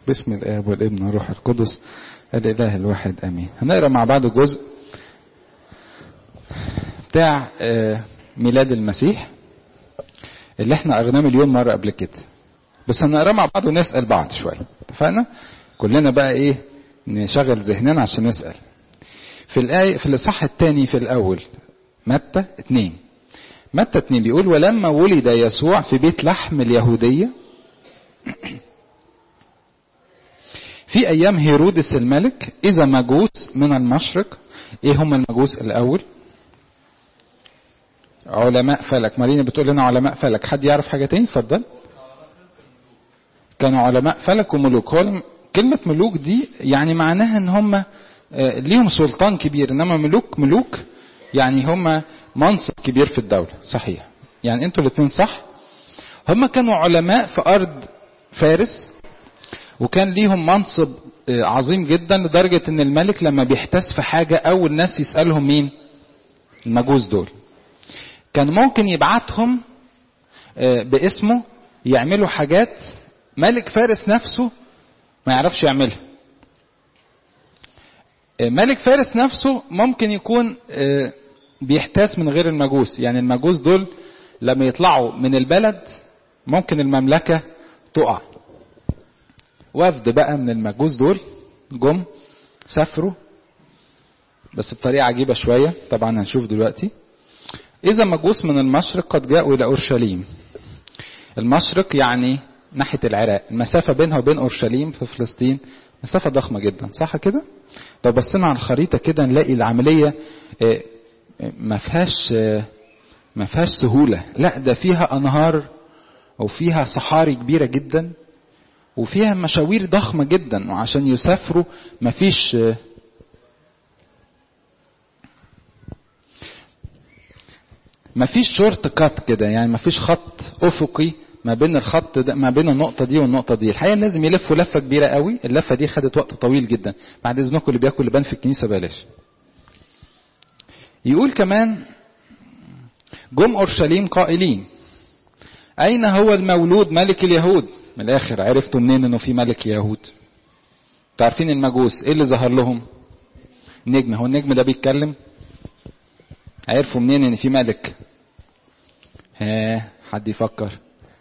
باسم الآب والابن والروح القدس الإله الواحد آمين. هنقرأ مع بعض الجزء بتاع ميلاد المسيح اللي احنا قريناه مليون مرة قبل كده، بس هنقرأ مع بعض ونسأل بعض شوية. اتفقنا؟ كلنا بقى ايه نشغل ذهننا عشان نسأل. في الآية في الإصحاح الثاني في الأول متى 2 بيقول: ولما ولد يسوع في بيت لحم اليهودية في أيام هيرودس الملك إذا مجوس من المشرق. إيه هم المجوس الأول؟ علماء فلك. مارينا بتقول لنا علماء فلك. حد يعرف حاجة تاني؟ اتفضل. كانوا علماء فلك وملوك. كلمة ملوك دي يعني معناها ان هم ليهم سلطان كبير، انما ملوك يعني هم منصب كبير في الدولة. صحيح، يعني انتوا الاثنين صح. هم كانوا علماء في ارض فارس، وكان ليهم منصب عظيم جدا لدرجة ان الملك لما بيحتاس في حاجة اول ناس يسألهم مين؟ المجوس دول. كان ممكن يبعتهم باسمه يعملوا حاجات ملك فارس نفسه ما يعرفش يعملها. ملك فارس نفسه ممكن يكون بيحتاس من غير المجوس. يعني المجوس دول لما يطلعوا من البلد ممكن المملكة تقع. وفد بقى من المجوس دول جم سافروا، بس بطريقة عجيبة شوية طبعا هنشوف دلوقتي. إذا مجوس من المشرق قد جاءوا إلى أورشليم. المشرق يعني ناحية العراق، المسافة بينها وبين أورشليم في فلسطين مسافة ضخمة جدا، صح كده؟ لو بصينا على الخريطة كده نلاقي العملية ما فيهاش سهولة. لا، ده فيها أنهار وفيها صحاري كبيرة جدا وفيها مشاوير ضخمة جدا، وعشان يسافروا مفيش شورت كات كده، يعني مفيش خط أفقي ما بين الخط ده ما بين النقطة دي والنقطة دي. الحقيقة لازم يلفوا لفة كبيرة قوي. اللفة دي خدت وقت طويل جدا. بعد إذنكم اللي بياكل لبان في الكنيسة بلاش. يقول كمان: جم أورشليم قائلين: أين هو المولود ملك اليهود؟ من الآخر عرفتوا منين إنه في ملك يهود؟ تعرفين المجوس إيه اللي ظهر لهم؟ نجم. هو النجم ده بيتكلم؟ عرفوا منين إن في ملك؟ حد يفكر؟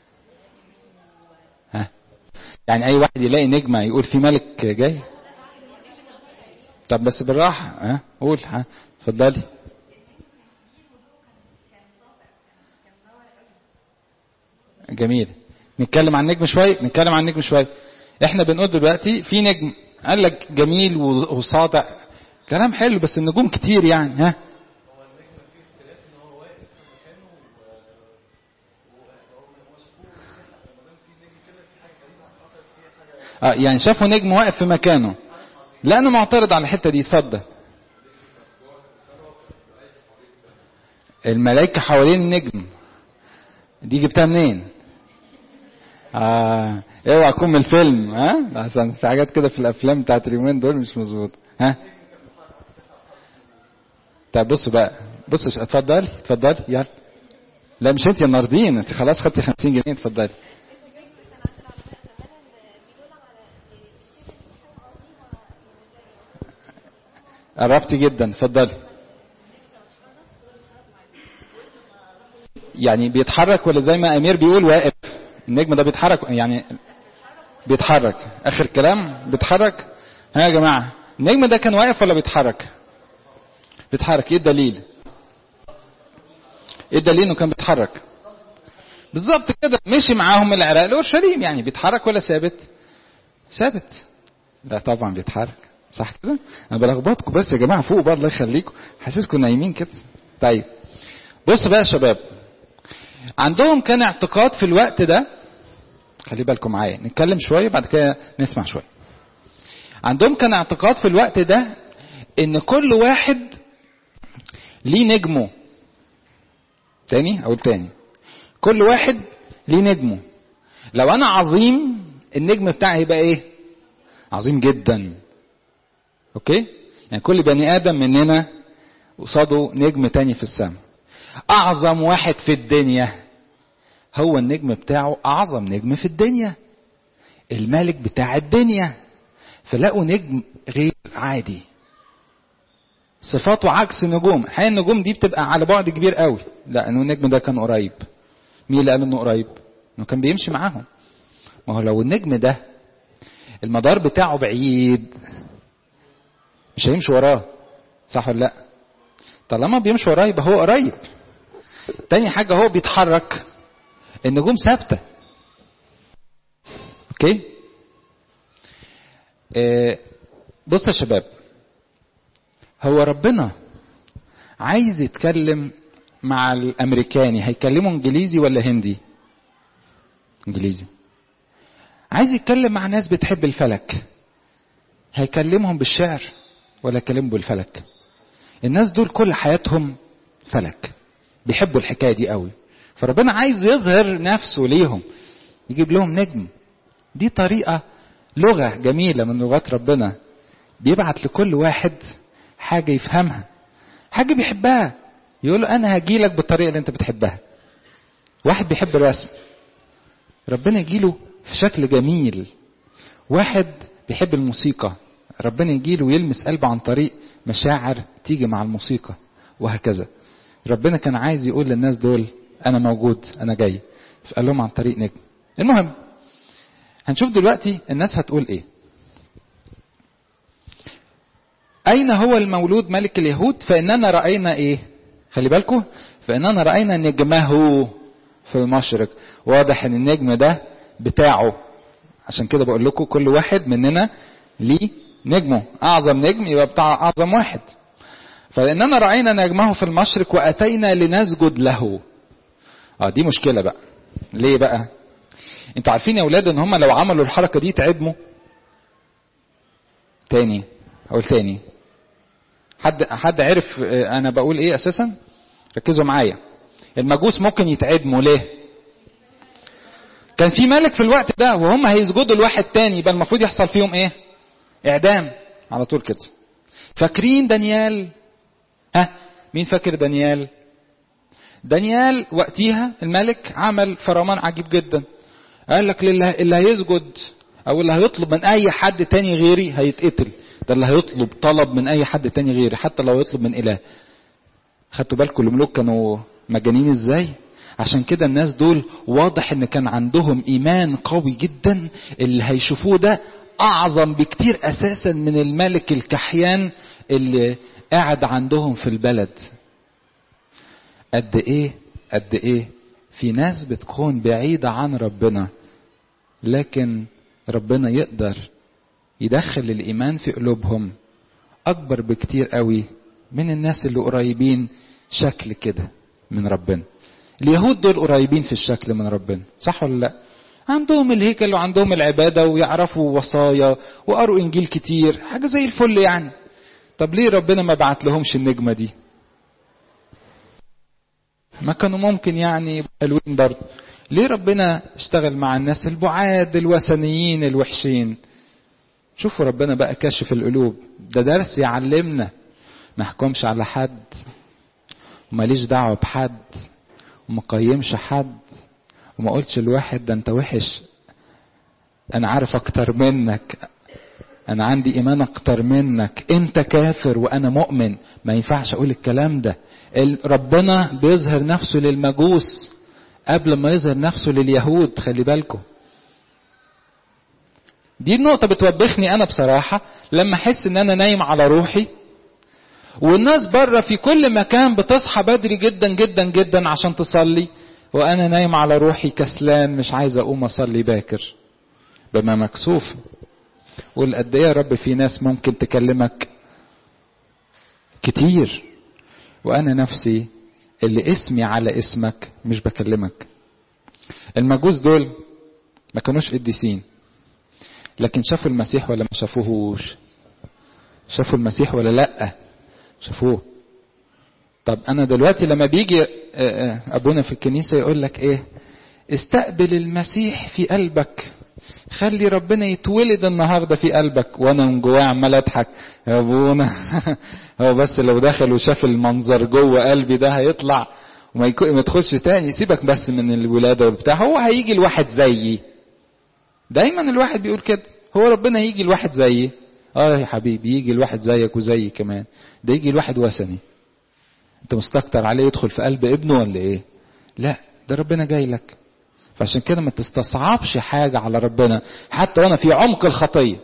يعني اي واحد يلاقي نجمة يقول في ملك جاي؟ طب بس بالراحة. قول. اتفضلي. جميل. نتكلم عن نجم شوية. احنا بنقول دلوقتي في نجم قال لك جميل وصادع، كلام حلو، بس النجوم كتير يعني. يعني شافوا نجم واقف في مكانه. لا، انا معترض على الحته دي. اتفضل. الملائكه حوالين النجم دي جبتها منين؟ اوعى تكون من الفيلم. عشان في حاجات كده في الافلام بتاعت اليومين دول مش مظبوط. طيب بصوا بقى، اتفضلي يلا. لا مش انت يا ناردين، انت خلاص خدتي 50 جنيه. اتفضلي. قربتي جدا. اتفضلي. يعني بيتحرك ولا زي ما امير بيقول واقف؟ النجم ده بيتحرك يعني بيتحرك. اخر كلام بيتحرك. يا جماعة النجم ده كان واقف ولا بيتحرك؟ بيتحرك. ايه الدليل انه كان بيتحرك؟ بالظبط كده. مشي معاهم من العراق لأورشليم. يعني بيتحرك ولا ثابت؟ لا طبعا بيتحرك. صح كده؟ انا بلخبطكم بس يا جماعه فوق بقى، الله يخليكم، حاسسكم نايمين كده. طيب بص بقى يا شباب، عندهم كان اعتقاد في الوقت ده. خلي بالكم معايا، نتكلم شويه بعد كده نسمع شويه. عندهم كان اعتقاد في الوقت ده ان كل واحد ليه نجمه. تاني، كل واحد ليه نجمه. لو انا عظيم النجم بتاعي هيبقى ايه؟ عظيم جدا. اوكي؟ يعني كل بني ادم مننا قصاده نجم تاني في السماء. اعظم واحد في الدنيا هو النجم بتاعه اعظم نجم في الدنيا. الملك بتاع الدنيا، فلقوا نجم غير عادي صفاته عكس النجوم. الحقيقة النجوم دي بتبقى على بعد كبير قوي، لأنه النجم ده كان قريب. مين اللي قال انه قريب؟ انه كان بيمشي معاهم. ما هو لو النجم ده المدار بتاعه بعيد مش هيمشي وراه، صح ولا لا؟ طالما بيمشي وراه يبقى هو قريب. تاني حاجة هو بيتحرك، النجوم ثابتة. اوكي؟ بص يا شباب، هو ربنا عايز يتكلم مع الامريكاني، هيكلمه انجليزي ولا هندي؟ انجليزي. عايز يتكلم مع ناس بتحب الفلك، هيكلمهم بالشعر ولا يكلمهم بالفلك؟ الناس دول كل حياتهم فلك، بيحبوا الحكاية دي قوي، فربنا عايز يظهر نفسه ليهم، يجيب لهم نجم. دي طريقة لغة جميلة من لغات ربنا، بيبعت لكل واحد حاجة يفهمها، حاجة بيحبها، يقول له أنا هجيلك بالطريقة اللي أنت بتحبها. واحد بيحب الرسم، ربنا يجيله في شكل جميل. واحد بيحب الموسيقى، ربنا يجيله ويلمس قلبه عن طريق مشاعر تيجي مع الموسيقى، وهكذا. ربنا كان عايز يقول للناس دول أنا موجود، أنا جاي، فقال لهم عن طريق نجم. المهم هنشوف دلوقتي الناس هتقول إيه. أين هو المولود ملك اليهود؟ فإننا رأينا إيه؟ خلي بالكم، فإننا رأينا نجمه في المشرق. واضح إن النجم ده بتاعه، عشان كده بقول لكم كل واحد مننا ليه نجمه. أعظم نجم يبقى بتاع أعظم واحد. فإننا رأينا نجمه في المشرق وأتينا لنسجد له. دي مشكلة بقى. ليه بقى؟ انتوا عارفين يا أولاد إن هم لو عملوا الحركة دي تعدموا. تاني أقول تاني، حد عرف أنا بقول إيه أساسا؟ ركزوا معايا. المجوس ممكن يتعدموا ليه؟ كان في ملك في الوقت ده وهم هيسجدوا لواحد تاني، يبقى المفروض يحصل فيهم ايه؟ اعدام على طول كده. فاكرين دانيال؟ مين فاكر دانيال؟ دانيال وقتها الملك عمل فرمان عجيب جدا، قال لك اللي هيسجد او اللي هيطلب من اي حد تاني غيري هيتقتل. ده اللي هيطلب طلب من اي حد تاني غيري، حتى لو يطلب من اله. خدتوا بالكم الملوك كانوا مجانين ازاي؟ عشان كده الناس دول واضح ان كان عندهم ايمان قوي جدا، اللي هيشوفوه ده اعظم بكتير اساسا من الملك الكحيان اللي قاعد عندهم في البلد. قد ايه في ناس بتكون بعيدة عن ربنا، لكن ربنا يقدر يدخل الايمان في قلوبهم اكبر بكتير قوي من الناس اللي قريبين شكل كده من ربنا. اليهود دول قريبين في الشكل من ربنا، صح ولا لا؟ عندهم الهيكل وعندهم العبادة ويعرفوا وصايا وقروا انجيل كتير، حاجة زي الفل يعني. طب ليه ربنا ما بعت لهمش النجمة دي؟ ما كانوا ممكن يعني حلوين برضه. ليه ربنا اشتغل مع الناس البعاد الوثنيين الوحشين؟ شوفوا ربنا بقى كاشف القلوب. ده درس يعلمنا ما احكمش على حد، وماليش دعوة بحد، وما قيمش حد، وما قلتش الواحد ده انت وحش، انا عارف اكتر منك، انا عندي ايمان اكتر منك، انت كافر وانا مؤمن. ما ينفعش اقول الكلام ده. ربنا بيظهر نفسه للمجوس قبل ما يظهر نفسه لليهود، خلي بالكم. دي النقطة بتوبخني انا بصراحة، لما احس ان انا نايم على روحي والناس بره في كل مكان بتصحى بدري جدا جدا جدا عشان تصلي، وانا نايم على روحي كسلان مش عايز اقوم اصلي باكر. بما مكسوف. قول قد ايه يا رب في ناس ممكن تكلمك كتير، وانا نفسي اللي اسمي على اسمك مش بكلمك. المجوس دول ما كانوش قديسين، لكن شافوا المسيح ولا ما شافوهوش؟ شافوا المسيح ولا لا؟ شافوه. طب انا دلوقتي لما بيجي ابونا في الكنيسة يقول لك ايه؟ استقبل المسيح في قلبك، خلي ربنا يتولد النهاردة في قلبك. وانا من جوايا عمال اضحك يا ابونا هو بس لو دخل وشاف المنظر جوه قلبي ده هيطلع وما يدخلش تاني. سيبك بس من الولادة والبتاع، هو هيجي الواحد زيي. دايما الواحد بيقول كده، هو ربنا يجي الواحد زيي؟ يا حبيبي يجي الواحد زيك وزيي كمان، ده يجي الواحد وثني. انت مستكتر عليه يدخل في قلب ابنه ولا ايه؟ لا، ده ربنا جاي لك. فعشان كده ما تستصعبش حاجة على ربنا. حتى وانا في عمق الخطية،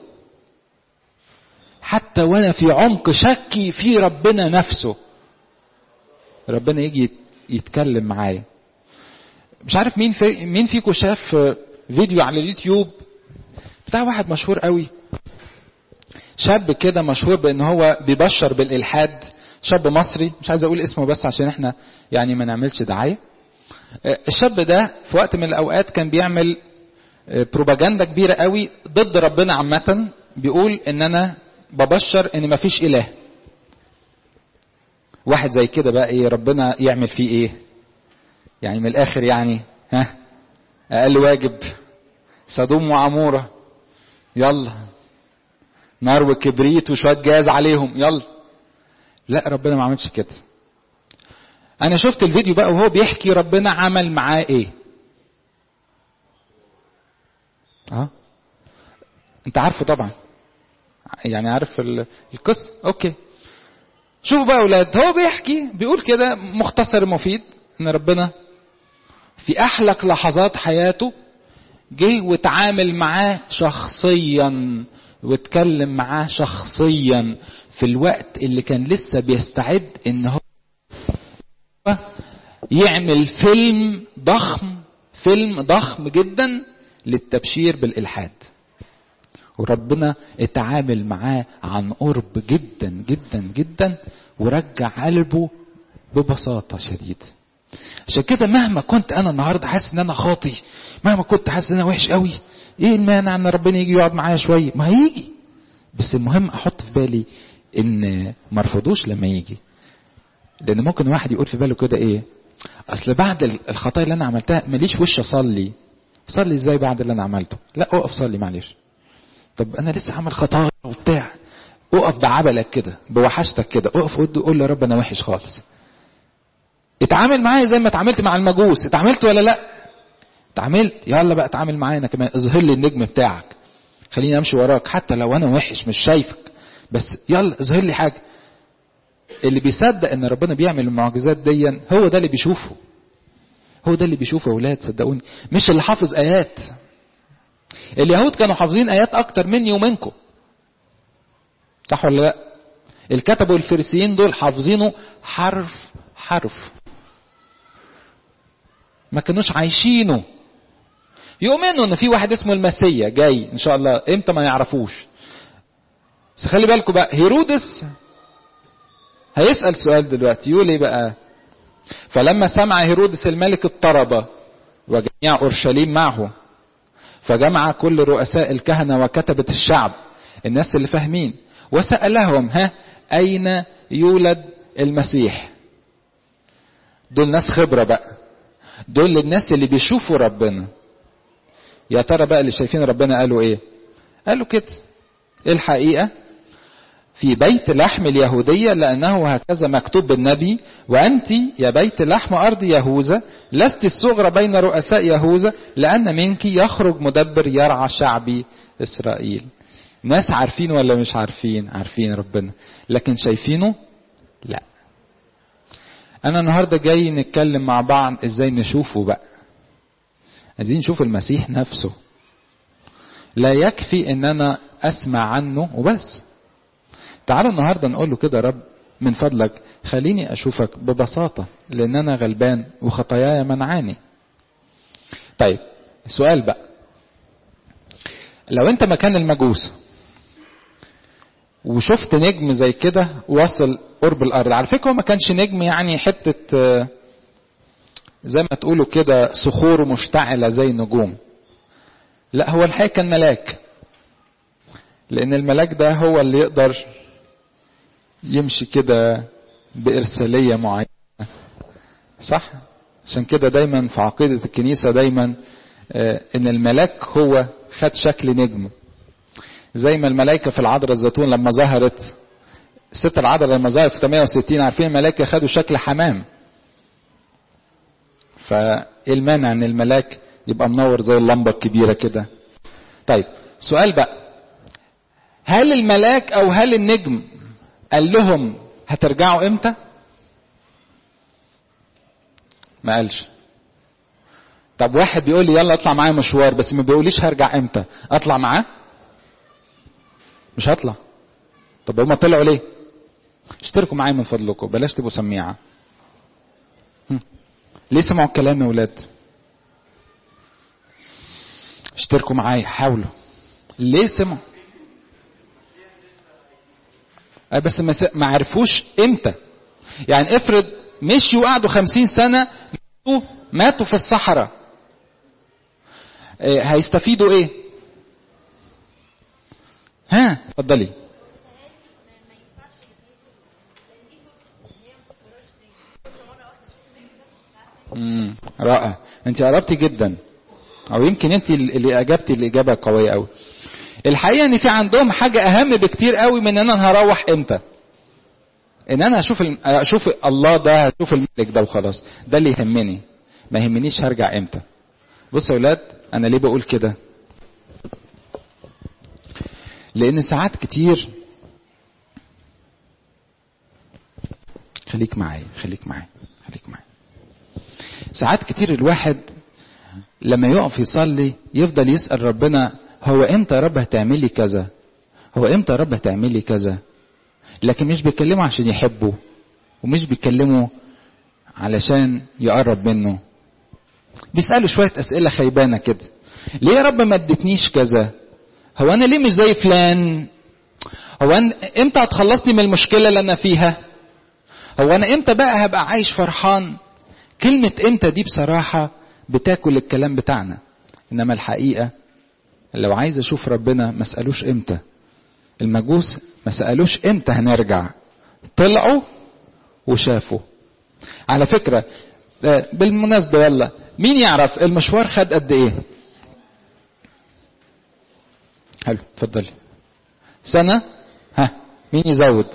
حتى وانا في عمق شكي في ربنا نفسه، ربنا يجي يتكلم معايا. مش عارف مين فيكم شاف فيديو على اليوتيوب بتاع واحد مشهور قوي، شاب كده مشهور بان هو بيبشر بالالحاد، شاب مصري، مش عايز اقول اسمه بس عشان احنا يعني ما نعملش دعاية. الشاب ده في وقت من الاوقات كان بيعمل بروباجندا كبيرة قوي ضد ربنا عامة، بيقول ان انا ببشر ان مفيش اله. واحد زي كده بقى ايه ربنا يعمل فيه ايه؟ يعني من الاخر يعني اقل واجب سدوم وعمورة، يلا نار وكبريت وشوية جاز عليهم يلا. لا، ربنا ما عملش كده. انا شفت الفيديو بقى وهو بيحكي ربنا عمل معاه ايه. انت عارفه طبعا، يعني عارف القصة. اوكي، شوفوا بقى اولاد، هو بيحكي بيقول كده مختصر مفيد ان ربنا في احلك لحظات حياته جه وتعامل معاه شخصيا واتكلم معاه شخصيا في الوقت اللي كان لسه بيستعد ان هو يعمل فيلم ضخم جدا للتبشير بالإلحاد. وربنا اتعامل معاه عن قرب جدا جدا جدا ورجع قلبه ببساطة شديدة. عشان كده مهما كنت انا النهارده حاسس ان انا خاطي، مهما كنت حاسس ان انا وحش قوي، ايه المانع ان ربنا يجي يقعد معايا شويه؟ ما هيجي، بس المهم احط في بالي ان ما ارفضوش لما يجي. لان ممكن واحد يقول في باله كده ايه، اصل بعد الخطايا اللي انا عملتها ماليش وش اصلي ازاي بعد اللي انا عملته؟ لا، اقف صلي معلش. طب انا لسه عامل خطايا وبتاع، اقف بعبلك كده بوحشتك كده، اقف قول له يا رب انا وحش خالص. اتعامل معايا زي ما اتعاملت مع المجوس. اتعاملت ولا لا؟ اتعاملت، يلا بقى اتعامل معايا انا كمان، اظهر لي النجم بتاعك، خليني امشي وراك حتى لو انا وحش مش شايفك، بس يلا اظهر لي حاجه. اللي بيصدق ان ربنا بيعمل المعجزات دي هو ده اللي بيشوفه، هو ده اللي بيشوفه يا اولاد، صدقوني. مش اللي حافظ ايات. اليهود كانوا حافظين ايات اكتر مني ومنكم، صح ولا لا؟ الكتب والفريسيين دول حافظينه حرف حرف، ما كانوش عايشينه. يؤمنوا ان في واحد اسمه المسيا جاي ان شاء الله، امتى ما يعرفوش. بس خلي بالكم بقى، هيرودس هيسأل سؤال دلوقتي، يقول ايه بقى؟ فلما سمع هيرودس الملك اضطرب وجميع اورشليم معه، فجمع كل رؤساء الكهنة وكتبة الشعب، الناس اللي فاهمين، وسألهم اين يولد المسيح؟ دول ناس خبرة بقى، دول الناس اللي بيشوفوا ربنا. يا ترى بقى اللي شايفين ربنا قالوا ايه؟ قالوا كده، الحقيقة في بيت لحم اليهودية، لأنه هكذا مكتوب بالنبي: وأنت يا بيت لحم أرض يهوذا لست الصغرى بين رؤساء يهوذا، لأن منك يخرج مدبر يرعى شعبي إسرائيل. ناس عارفين ولا مش عارفين؟ عارفين ربنا، لكن شايفينه؟ لا. أنا النهاردة جاي نتكلم مع بعض إزاي نشوفه بقى. عايزين نشوف المسيح نفسه. لا يكفي إن أنا أسمع عنه وبس. تعالوا النهاردة نقول له كده: رب من فضلك خليني أشوفك ببساطة، لأن أنا غلبان وخطاياي منعاني. طيب السؤال بقى، لو أنت مكان المجوس وشفت نجم زي كده وصل قرب الأرض، على فكرة هو ما كانش نجم يعني حتة زي ما تقولوا كده صخور مشتعلة زي النجوم، لا هو الحقيقة كان ملاك، لأن الملاك ده هو اللي يقدر يمشي كده بإرسالية معينة، صح؟ عشان كده دايما في عقيدة الكنيسة دايما إن الملاك هو خد شكل نجم، زي ما الملائكة في العذراء الزيتون لما ظهرت، ست العذراء لما ظهرت في 68، عارفين الملائكة خدوا شكل حمام. فإيه المانع إن الملاك يبقى منور زي اللمبة الكبيرة كده؟ طيب سؤال بقى، هل الملاك او هل النجم قال لهم هترجعوا امتى؟ ما قالش. طب واحد بيقول لي يلا اطلع معايا مشوار، بس ما بيقوليش هرجع امتى، اطلع معاه؟ مش هطلع. طب هما طلعوا ليه؟ اشتركوا معايا من فضلكم، بلاش تبقوا سميعة. ليه سمعوا الكلام يا ولاد؟ اشتركوا معايا، حاولوا. ليه سمعوا؟ بس ما عرفوش امتى. يعني افرض مشيوا وقعدوا 50 سنة ماتوا في الصحراء، هيستفيدوا ايه؟ ها اتفضلي. رائع، انت قربتي جدا، او يمكن انت اللي اجبتي الاجابه قويه قوي. الحقيقه ان في عندهم حاجه اهم بكتير قوي من ان انا هروح امتى. ان انا اشوف الله ده، اشوف الملك ده وخلاص، ده اللي يهمني، ما يهمنيش هرجع امتى. بصوا يا اولاد، انا ليه بقول كده؟ لان ساعات كتير، خليك معايا. ساعات كتير الواحد لما يقف يصلي يفضل يسأل ربنا هو امتى يا رب هتعملي كذا، هو امتى يا رب هتعملي كذا، لكن مش بيكلمه عشان يحبه، ومش بيكلمه علشان يقرب منه. بيسأله شوية أسئلة خيبانة كده، ليه يا رب ما ادتنيش كذا، هو أنا ليه مش زي فلان، هو أنا امتى هتخلصني من المشكلة اللي أنا فيها، هو أنا امتى بقى هبقى عايش فرحان. كلمة امتى دي بصراحة بتاكل الكلام بتاعنا. انما الحقيقة لو عايز اشوف ربنا ما سألوش امتى. المجوس ما سألوش امتى هنرجع، طلعوا وشافوا. على فكرة بالمناسبة، يلا مين يعرف المشوار خد قد ايه؟ حلو، اتفضلي. سنة؟ ها مين يزود؟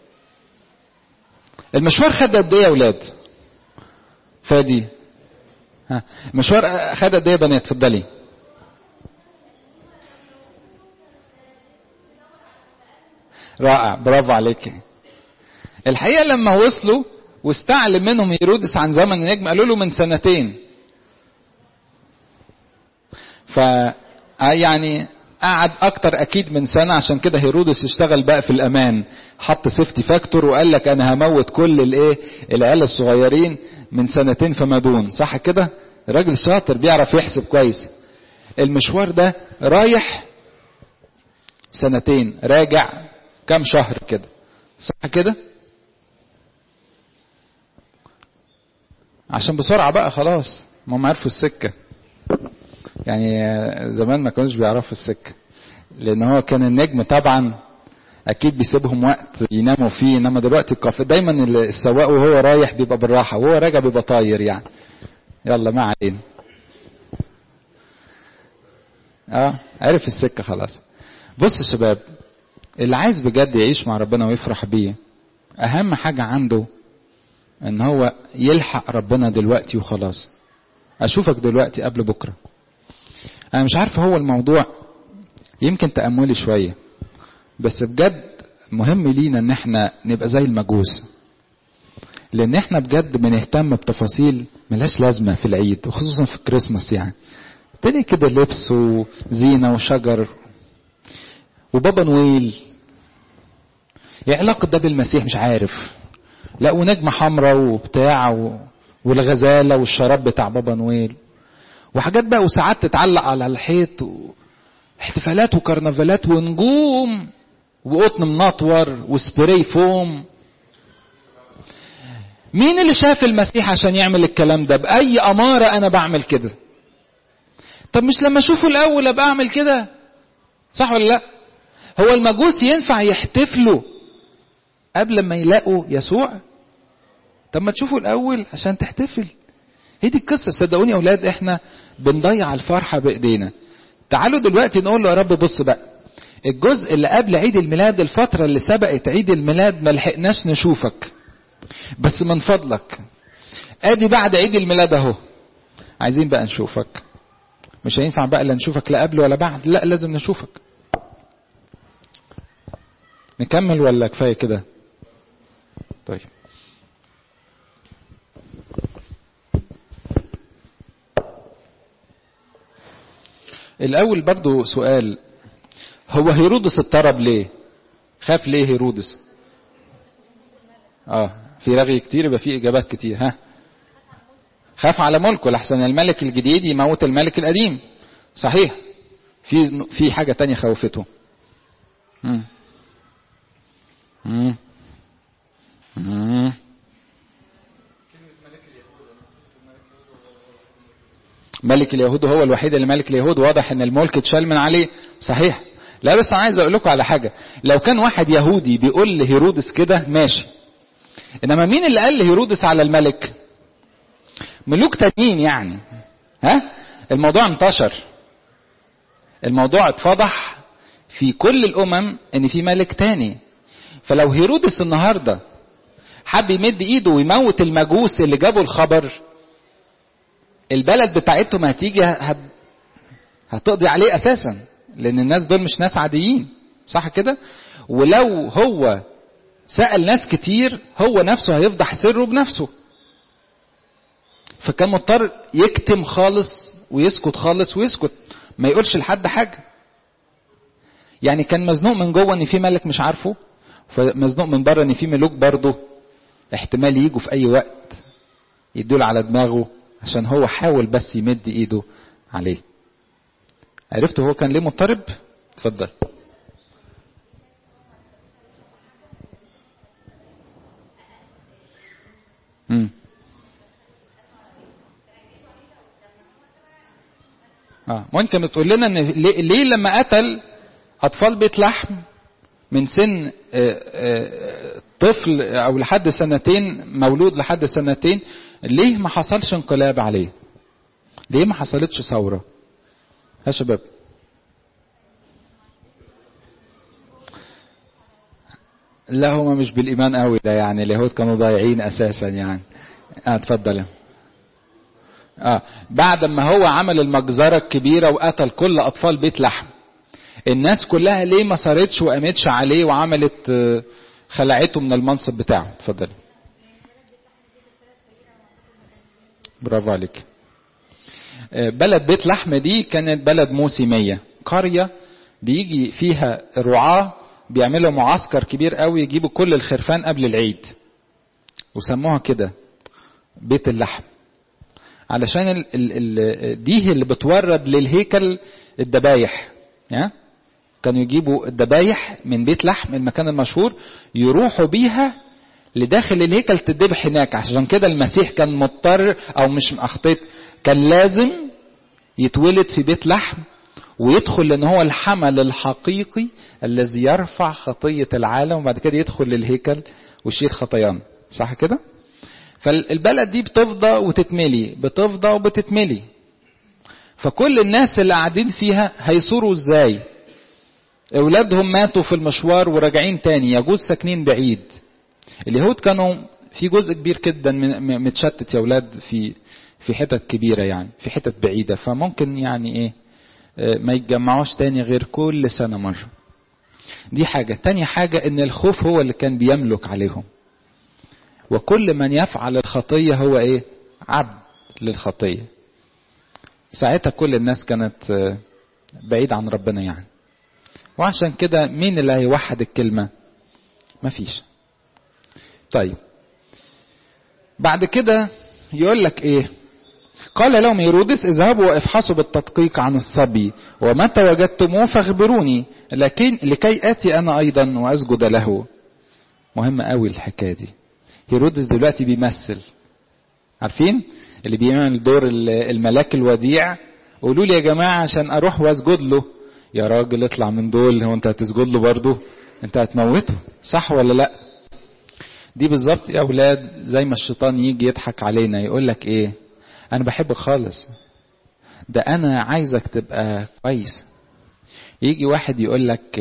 المشوار خد قد ايه يا ولاد؟ فادي، ها المشوار خد قد ايه يا بنات؟ اتفضلي. رائع، برافو عليك. الحقيقة لما وصلوا واستعلم منهم هيرودس عن زمن النجم قالوا له من 2 سنين. يعني قعد اكتر اكيد من سنة، عشان كده هيرودس اشتغل بقى في الامان، حط سيفتي فاكتور وقال لك انا هموت كل العيال الصغيرين من 2 فما دون. صح كده؟ راجل شاطر بيعرف يحسب كويس. المشوار ده رايح 2 راجع كام شهر كده، صح كده؟ عشان بسرعة بقى خلاص، ما هم عرفوا السكة. يعني زمان ما كانوش بيعرفوا السكة، لان هو كان النجم طبعا اكيد بيسيبهم وقت يناموا فيه، انما دلوقتي دايما السواق وهو رايح بيبقى بالراحة، وهو راجع بيبقى طاير يعني. يلا ما علينا. عرف السكة خلاص. بص يا شباب، اللي عايز بجد يعيش مع ربنا ويفرح بيه، اهم حاجة عنده ان هو يلحق ربنا دلوقتي وخلاص. اشوفك دلوقتي قبل بكرة. انا مش عارف، هو الموضوع يمكن تأملي شوية، بس بجد مهم لينا ان احنا نبقى زي المجوس، لان احنا بجد بنهتم بتفاصيل ملهاش لازمة في العيد، وخصوصا في الكريسماس. يعني تاني كده لبس وزينة وشجر وبابا نويل، ايه علاقة ده بالمسيح؟ مش عارف. لا، ونجمة حمراء وبتاع والغزالة والشراب بتاع بابا نويل وحاجات بقى، وساعات تتعلق على الحيط، واحتفالات وكرنفالات ونجوم وقطن منطور وسبراي فوم. مين اللي شاف المسيح عشان يعمل الكلام ده؟ بأي أمارة أنا بعمل كده؟ طب مش لما أشوفه الأول أبقى أعمل كده؟ صح ولا لا؟ هو المجوس ينفع يحتفلوا قبل ما يلاقوا يسوع؟ طب ما تشوفوا الأول عشان تحتفل. هي دي القصة. صدقوني يا أولاد، احنا بنضيع الفرحة بإيدينا. تعالوا دلوقتي نقول له يا رب بص بقى، الجزء اللي قبل عيد الميلاد، الفترة اللي سبقت عيد الميلاد ما لحقناش نشوفك، بس من فضلك ادي بعد عيد الميلاد اهو، عايزين بقى نشوفك. مش هينفع بقى لا نشوفك لا قبل ولا بعد، لا لازم نشوفك. نكمل ولا كفاية كده؟ طيب الأول برضو سؤال، هو هيرودس اضطرب ليه؟ خاف ليه هيرودس؟ في رغي كتير يبقى في إجابات كتير. ها، خاف على ملكه لحسن الملك الجديد يموت الملك القديم. صحيح. في حاجة تانية خوفته. ملك اليهود هو الوحيد اللي ملك اليهود، واضح ان الملك اتشال من عليه. صحيح. لا بس انا عايز اقول لكم على حاجة، لو كان واحد يهودي بيقول لهيرودس كده ماشي، انما مين اللي قال لهيرودس على الملك؟ ملوك تانيين يعني. ها، الموضوع انتشر، الموضوع اتفضح في كل الامم ان في ملك تاني. فلو هيرودس النهاردة حب يمد ايده ويموت المجوس اللي جابوا الخبر، البلد بتاعتهم هتيجي هتقضي عليه اساسا، لان الناس دول مش ناس عاديين. صح كده؟ ولو هو سأل ناس كتير هو نفسه هيفضح سره بنفسه، فكان مضطر يكتم خالص ويسكت خالص ويسكت، ما يقولش لحد حاجة. يعني كان مزنوق من جوه ان في ملك مش عارفه، فمزنوق من بره ان في ملوك برضه احتمال يجوا في اي وقت يدول على دماغه، عشان هو حاول بس يمد ايده عليه. عرفت هو كان ليه مضطرب؟ اتفضل. ممكن بتقول لنا ان ليه لما قتل اطفال بيت لحم من سن طفل او لحد سنتين، مولود لحد سنتين، ليه ما حصلش انقلاب عليه؟ ليه ما حصلتش ثورة يا شباب؟ لا هما مش بالايمان قوي ده، يعني اليهود كانوا ضايعين اساسا يعني. اتفضل. بعد ما هو عمل المجزرة الكبيرة وقتل كل اطفال بيت لحم، الناس كلها ليه ما صارتش وقامتش عليه وعملت خلعته من المنصب بتاعه؟ اتفضل. برافو عليك. بلد بيت لحم دي كانت بلد موسمية، قرية بيجي فيها رعاة بيعملوا معسكر كبير قوي، يجيبوا كل الخرفان قبل العيد، وسموها كده بيت اللحم، علشان دي اللي بتورد للهيكل الذبايح. كانوا يجيبوا الذبايح من بيت لحم المكان المشهور، يروحوا بيها لداخل الهيكل تذبح هناك. عشان كده المسيح كان مضطر، او مش اخطيت، كان لازم يتولد في بيت لحم ويدخل، لان هو الحمل الحقيقي الذي يرفع خطية العالم، وبعد كده يدخل للهيكل ويشيل خطايانا. صح كده؟ فالبلد دي بتفضى وتتملي، بتفضى وبتتملي، فكل الناس اللي قاعدين فيها هيصوروا ازاي؟ اولادهم ماتوا في المشوار وراجعين تاني، يجوز ساكنين بعيد. اليهود كانوا في جزء كبير جدا متشتت يا اولاد في حتت كبيرة، يعني في حتت بعيدة، فممكن يعني ايه ما يتجمعوش تاني غير كل سنة مرة. دي حاجة. تاني حاجة ان الخوف هو اللي كان بيملك عليهم، وكل من يفعل الخطية هو ايه؟ عبد للخطية. ساعتها كل الناس كانت بعيد عن ربنا يعني، وعشان كده مين اللي هيوحد الكلمة؟ مفيش. طيب بعد كده يقول لك ايه؟ قال لهم هيرودس اذهبوا وافحصوا بالتدقيق عن الصبي، ومتى وجدتموه فاخبروني، لكي اتي انا ايضا واسجد له. مهمة قوي الحكاية دي. هيرودس دلوقتي بيمثل، عارفين اللي بيعمل دور الملاك الوديع؟ قولوا لي يا جماعة عشان اروح واسجد له. يا راجل اطلع من دول، هو انت هتسجد له برضه؟ انت هتموته، صح ولا لا؟ دي بالظبط يا اولاد زي ما الشيطان يجي يضحك علينا، يقول لك ايه؟ انا بحبك خالص، ده انا عايزك تبقى كويس. يجي واحد يقول لك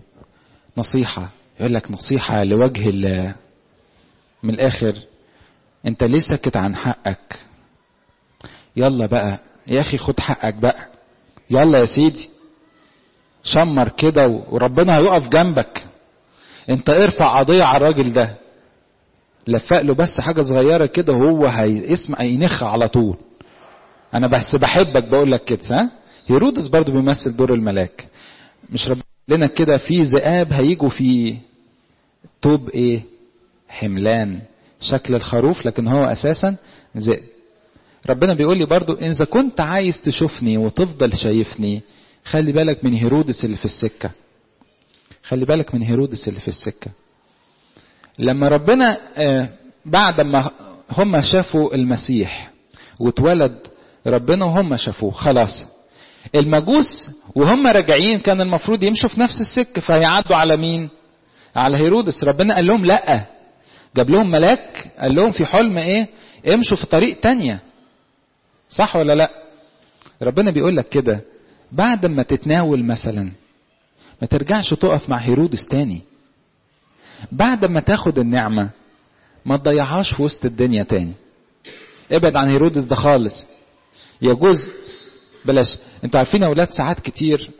نصيحة، يقول لك نصيحة لوجه الله، من الاخر انت ليه ساكت عن حقك؟ يلا بقى يا اخي خد حقك بقى، يلا يا سيدي شمر كده وربنا هيقف جنبك. انت ارفع قضية على الراجل ده، لفق له بس حاجة صغيرة كده وهو هيسمع ينخ على طول. انا بس بحبك بقول لك كده. ها هيرودس برضو بيمثل دور الملاك. مش ربنا لنا كده في ذئاب هيجوا في توب ايه حملان شكل الخروف، لكن هو اساسا ذئب. ربنا بيقول لي برضو اذا كنت عايز تشوفني وتفضل شايفني خلي بالك من هيرودس اللي في السكة. خلي بالك من هيرودس اللي في السكة. لما ربنا بعد ما هم شافوا المسيح واتولد ربنا وهم شافوه خلاص، المجوس وهم راجعين كان المفروض يمشوا في نفس السكة فهيعدوا على مين؟ على هيرودس. ربنا قال لهم لا، جاب لهم ملاك قال لهم في حلم ايه امشوا في طريق تانية. صح ولا لا؟ ربنا بيقول لك كده بعد ما تتناول مثلا ما ترجعش تقف مع هيرودس تاني. بعد ما تاخد النعمة ما تضيعهاش في وسط الدنيا تاني. ابعد عن هيرودس ده خالص. يجوز بلاش. انتوا عارفين يا اولاد ساعات كتير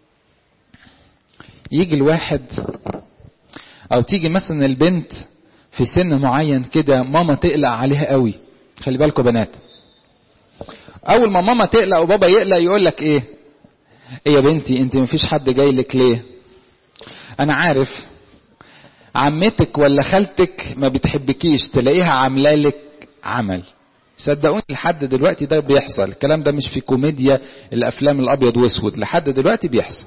يجي الواحد او تيجي مثلا البنت في سن معين كده ماما تقلق عليها قوي. خلي بالكم بنات، اول ما ماما تقلق وبابا يقلق يقول لك ايه يا بنتي انت مفيش حد جاي لك ليه؟ انا عارف عمتك ولا خالتك ما بتحبكيش تلاقيها عامله لك عمل. صدقوني لحد دلوقتي ده بيحصل. الكلام ده مش في كوميديا الافلام الابيض واسود، لحد دلوقتي بيحصل.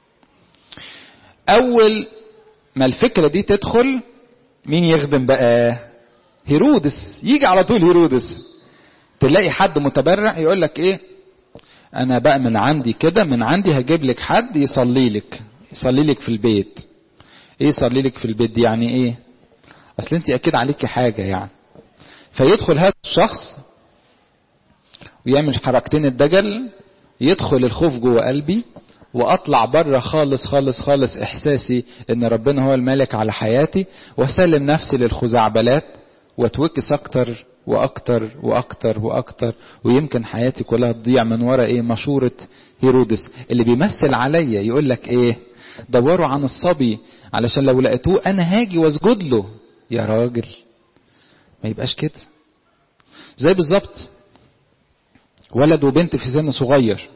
اول ما الفكرة دي تدخل مين يخدم بقى؟ هيرودس. يجي على طول هيرودس. تلاقي حد متبرع يقول لك ايه انا بقى من عندي كده من عندي هجيب لك حد يصلي لك في البيت. ايه يصلي لك في البيت دي يعني ايه؟ اصل انت اكيد عليكي حاجة يعني. فيدخل هذا الشخص ويعمل حركتين الدجل، يدخل الخوف جوه قلبي واطلع بره خالص خالص خالص احساسي ان ربنا هو المالك على حياتي، واسلم نفسي للخزعبلات واتوكس اكتر واكتر واكتر واكتر، ويمكن حياتي كلها تضيع من ورا ايه مشورة هيرودس اللي بيمثل عليا. يقول لك ايه دوروا عن الصبي علشان لو لقيتوه انا هاجي واسجد له. يا راجل ما يبقاش كده. زي بالظبط ولد وبنت في سن صغير.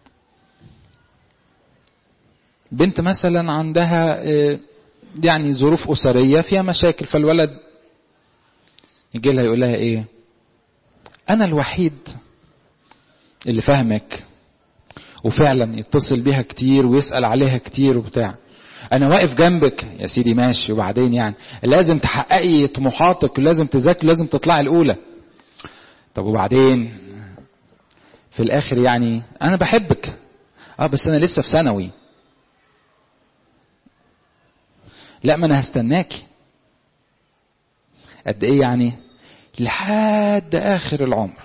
بنت مثلا عندها يعني ظروف أسرية فيها مشاكل، فالولد يجي لها يقول لها ايه انا الوحيد اللي فاهمك، وفعلا يتصل بيها كتير ويسأل عليها كتير وبتاع. انا واقف جنبك يا سيدي ماشي، وبعدين يعني لازم تحققي طموحاتك ولازم تذاكري لازم تطلعي الاولى. طب وبعدين في الاخر يعني انا بحبك بس انا لسه في ثانوي. لا ما انا هستناكي. قد ايه يعني؟ لحد اخر العمر.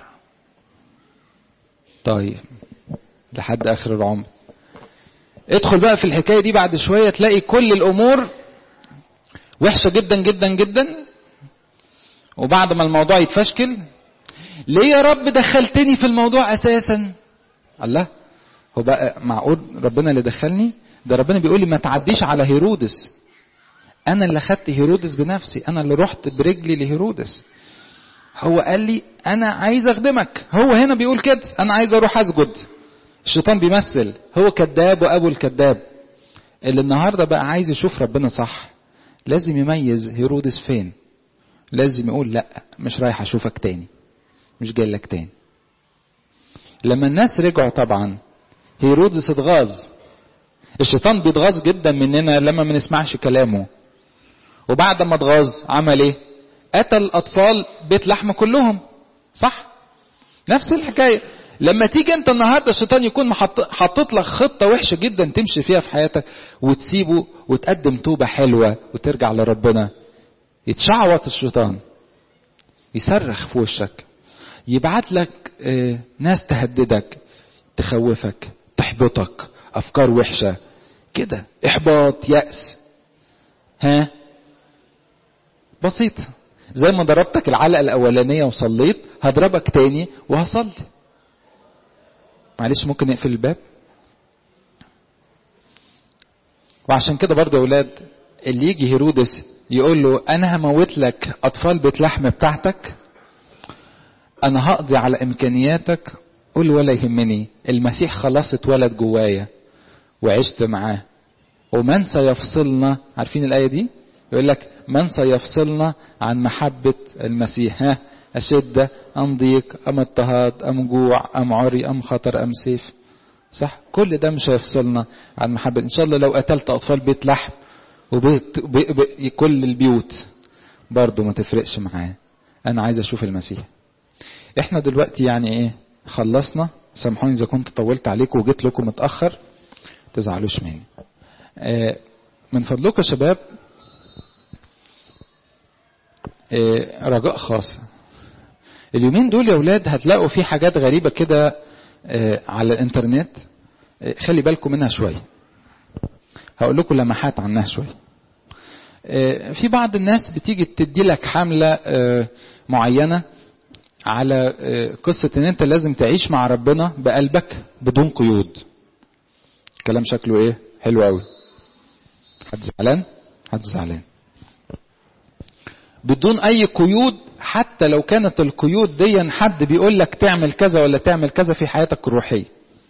طيب لحد اخر العمر. ادخل بقى في الحكاية دي بعد شوية تلاقي كل الامور وحشة جدا جدا جدا، وبعد ما الموضوع يتفشكل ليه يا رب دخلتني في الموضوع اساسا؟ الله، هو بقى معقول ربنا اللي دخلني؟ ده ربنا بيقول لي ما تعديش على هيرودس. انا اللي خدت هيرودس بنفسي، انا اللي رحت برجلي لهيرودس. هو قال لي انا عايز اخدمك. هو هنا بيقول كده انا عايز اروح اسجد. الشيطان بيمثل هو كذاب وابو الكذاب اللي النهارده بقى عايز يشوف ربنا صح. لازم يميز هيرودس فين. لازم يقول لا مش رايح اشوفك تاني، مش جاي لك تاني. لما الناس رجعوا طبعا هيرودس اتغاظ. الشيطان بيتغاظ جدا مننا لما ما نسمعش كلامه. وبعد ما اتغاظ عمل ايه؟ قتل اطفال بيت لحم كلهم. صح؟ نفس الحكايه. لما تيجي انت النهارده الشيطان يكون حاطط لك خطه وحشه جدا تمشي فيها في حياتك وتسيبه وتقدم توبه حلوه وترجع لربنا، يتشعوط الشيطان يصرخ في وشك، يبعت لك ناس تهددك تخوفك تحبطك، افكار وحشه كده، احباط، يأس. ها بسيط. زي ما ضربتك العلقه الاولانيه وصليت هضربك تاني وهصلي. معلش ممكن نقفل الباب؟ وعشان كده برضه يا اولاد اللي يجي هيرودس يقول له انا هموت لك اطفال بيت لحم بتاعتك، انا هقضي على امكانياتك، قول ولا يهمني، المسيح خلاص اتولد جوايا وعشت معاه، ومن سيفصلنا، عارفين الآية دي؟ يقول لك من سيفصلنا عن محبة المسيح؟ ها، أشدة أم ضيق أم اضطهاد أم جوع أم عري أم خطر أم سيف؟ صح؟ كل ده مش هيفصلنا عن محبة. إن شاء الله لو قتلت أطفال بيت لحم وبيت كل البيوت برضه ما تفرقش معاه، أنا عايز أشوف المسيح. إحنا دلوقتي يعني إيه؟ خلصنا، سامحوني إذا كنت طولت عليكم وجيت لكم متأخر، تزعلوش مني. من فضلكم يا شباب رجاء خاص، اليومين دول يا اولاد هتلاقوا في حاجات غريبة كده على الانترنت، خلي بالكم منها شوية، هقول لكم لمحات عنها شوية. في بعض الناس بتيجي تدي لك حملة معينة على قصة ان انت لازم تعيش مع ربنا بقلبك بدون قيود. كلام شكله ايه؟ حلو قوي. حد زعلان؟ حد زعلان؟ بدون اي قيود، حتى لو كانت القيود دي حد بيقول لك تعمل كذا ولا تعمل كذا في حياتك الروحية.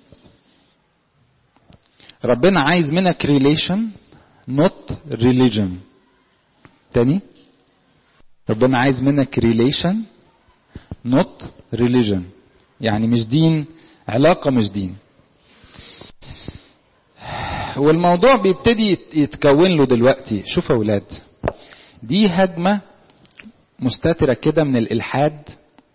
ربنا عايز منك relation not religion. تاني، ربنا عايز منك relation not religion، يعني مش دين، علاقة مش دين. والموضوع بيبتدي يتكون له دلوقتي. شوفوا يا اولاد، دي هجمة مستترة كده من الإلحاد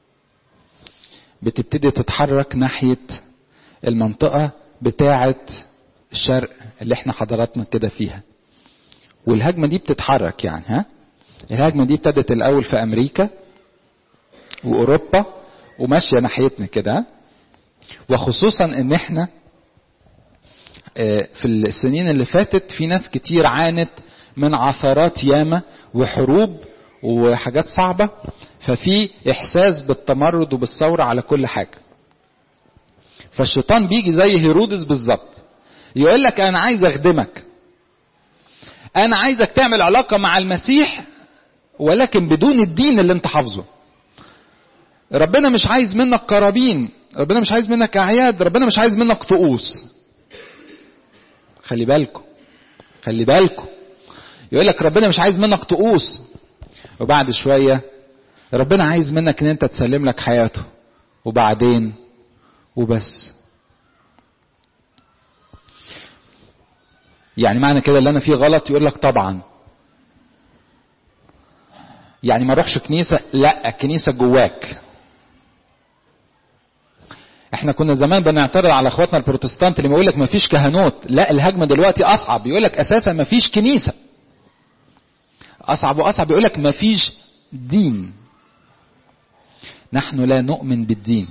بتبتدي تتحرك ناحية المنطقة بتاعة الشرق اللي احنا حضراتنا كده فيها. والهجمة دي بتتحرك يعني، ها، الهجمة دي ابتدت الأول في أمريكا وأوروبا وماشية ناحيتنا كده، وخصوصا ان احنا في السنين اللي فاتت في ناس كتير عانت من عثرات ياما وحروب وحاجات صعبة، ففي احساس بالتمرد وبالثورة على كل حاجة. فالشيطان بيجي زي هيرودس بالظبط، يقول لك انا عايز اخدمك، انا عايزك تعمل علاقة مع المسيح ولكن بدون الدين اللي انت حافظه. ربنا مش عايز منك قرابين، ربنا مش عايز منك اعياد، ربنا مش عايز منك طقوس. خلي بالكم، خلي بالكم، يقول لك ربنا مش عايز منك طقوس، وبعد شوية ربنا عايز منك ان انت تسلم لك حياته، وبعدين وبس. يعني معنى كده اللي انا فيه غلط؟ يقول لك طبعا. يعني ما اروحش كنيسة؟ لا، الكنيسة جواك. احنا كنا زمان بنعترض على اخواتنا البروتستانت اللي بيقول لك ما فيش كهنوت. لا، الهجمة دلوقتي اصعب، يقول لك اساسا ما فيش كنيسة. اصعب واصعب، يقول لك ما فيش دين. نحن لا نؤمن بالدين.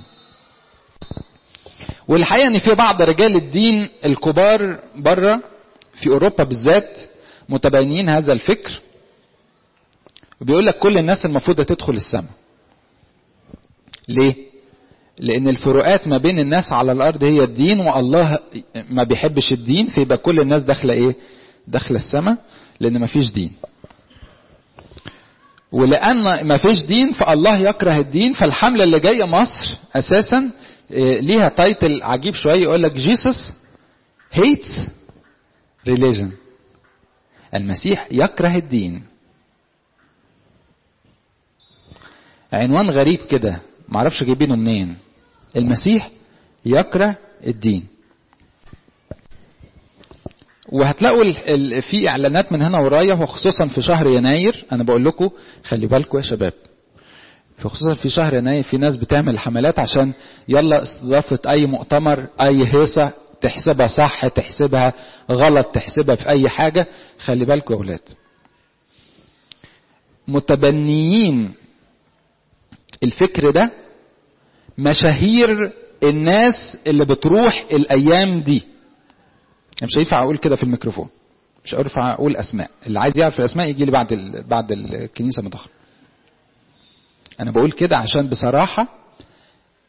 والحقيقة ان في بعض رجال الدين الكبار بره في اوروبا بالذات متبنيين هذا الفكر، وبيقول لك كل الناس المفروض تدخل السماء. ليه؟ لان الفروقات ما بين الناس على الارض هي الدين، والله ما بيحبش الدين، فيبقى كل الناس داخله ايه؟ داخله السماء، لان ما فيش دين. ولان ما فيش دين فالله يكره الدين. فالحمله اللي جايه مصر اساسا ليها تايتل عجيب شويه، يقول لك Jesus hates religion. المسيح يكره الدين. عنوان غريب كده، معرفش جايبينه منين. المسيح يكره الدين. وهتلاقوا في اعلانات من هنا ورايا، وخصوصا في شهر يناير. انا بقول لكم خلي بالكم يا شباب، خصوصا في شهر يناير في ناس بتعمل حملات عشان يلا استضافة اي مؤتمر، اي هيصة، تحسبها صح تحسبها غلط تحسبها في اي حاجة. خلي بالكم يا اولاد، متبنيين الفكر ده مشاهير الناس اللي بتروح الايام دي. مش هينفع اقول كده في الميكروفون، مش هينفع اقول اسماء. اللي عايز يعرف الاسماء يجي لي بعد الكنيسه متاخر. انا بقول كده عشان بصراحه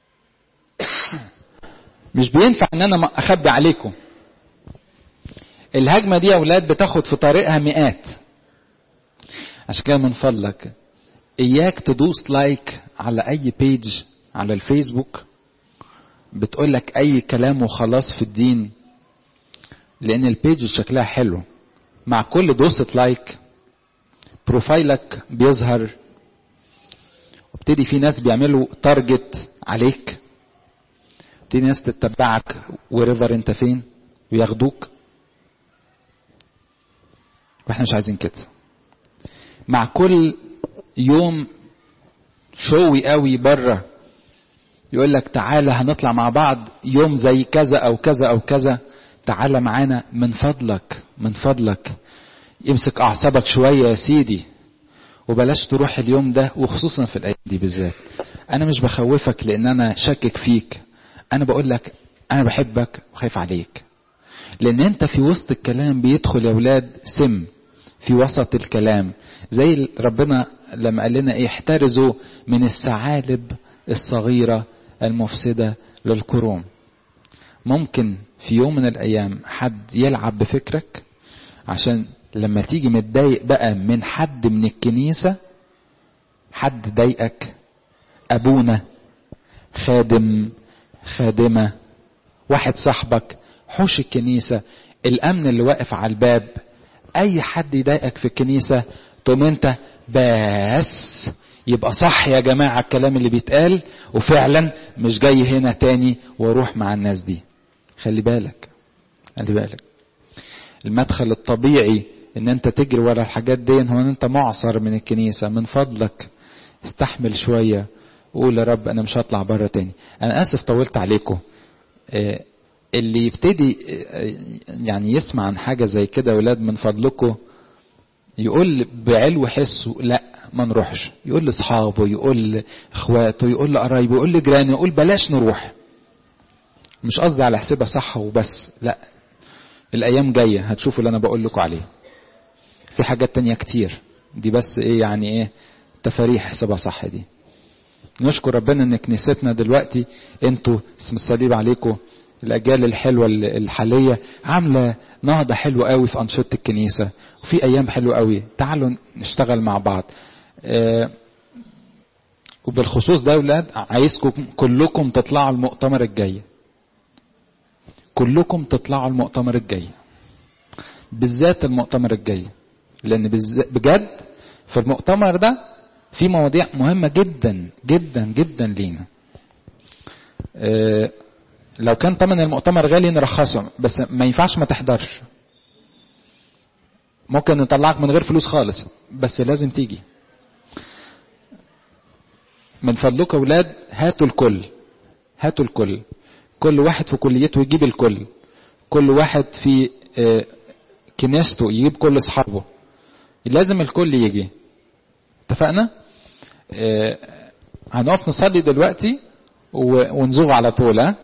مش بينفع ان انا اخبي عليكم. الهجمة دي يا اولاد بتاخد في طريقها مئات. عشان كده من فضلك اياك تدوس لايك على اي بيج على الفيسبوك بتقولك اي كلام وخلاص في الدين، لان البيج شكلها حلو، مع كل دوسة لايك بروفايلك بيظهر، وابتدي في ناس بيعملوا تارجت عليك، ابتدي ناس تتبعك وريفر انت فين وياخدوك. واحنا مش عايزين كده. مع كل يوم شوي قوي بره يقول لك تعالى هنطلع مع بعض يوم زي كذا او كذا او كذا، تعالى معانا من فضلك من فضلك امسك اعصابك شويه يا سيدي، وبلاش تروح اليوم ده، وخصوصا في الايام دي بالذات. انا مش بخوفك لان انا شاكك فيك، انا بقول لك انا بحبك وخايف عليك، لان انت في وسط الكلام بيدخل يا ولاد سم في وسط الكلام، زي ربنا لما قال لنا احترزوا من الثعالب الصغيرة المفسدة للكروم. ممكن في يوم من الايام حد يلعب بفكرك، عشان لما تيجي متضايق بقى من حد من الكنيسة، حد ضايقك، ابونا، خادم، خادمة، واحد صاحبك، حوش الكنيسة، الامن اللي واقف على الباب، اي حد يضايقك في الكنيسة تقوم انت بس يبقى صح يا جماعة الكلام اللي بيتقال، وفعلا مش جاي هنا تاني واروح مع الناس دي. خلي بالك خلي بالك. المدخل الطبيعي ان انت تجري ورا الحاجات دي هو ان انت معصر من الكنيسة. من فضلك استحمل شوية وقول يا رب انا مش هطلع بره تاني. انا اسف طولت عليكم. اللي يبتدي يعني يسمع عن حاجة زي كده ولاد من فضلكم يقول بعلو حسه لا ما نروحش، يقول لاصحابه، يقول لاخواته، يقول لقرايبه، يقول لجيرانه، يقول بلاش نروح. مش قصدي على حسابها صح وبس، لا، الايام جايه هتشوفوا اللي انا بقول لكم عليه. في حاجات تانية كتير، دي بس ايه يعني ايه تفاريح حسابها صح دي. نشكر ربنا ان كنيستنا دلوقتي انتوا اسم الصليب عليكم، الاجيال الحلوه الحاليه عامله نهضه حلوه قوي في انشطه الكنيسه، وفي ايام حلوه قوي. تعالوا نشتغل مع بعض. وبالخصوص ده يا اولاد عايزكم كلكم تطلعوا المؤتمر الجاي، كلكم تطلعوا المؤتمر الجاي، بالذات المؤتمر الجاي، لان بجد في المؤتمر ده في مواضيع مهمه جدا جدا جدا لينا. لو كان طبعا المؤتمر غالي نرخصه، بس ما ينفعش ما تحضرش. ممكن نطلعك من غير فلوس خالص، بس لازم تيجي. من فضلكم اولاد هاتوا الكل، هاتوا الكل، كل واحد في كليته يجيب الكل، كل واحد في كنيسته يجيب كل اصحابه، لازم الكل يجي. اتفقنا؟ هنقف نصلي دلوقتي ونزوغ على طول.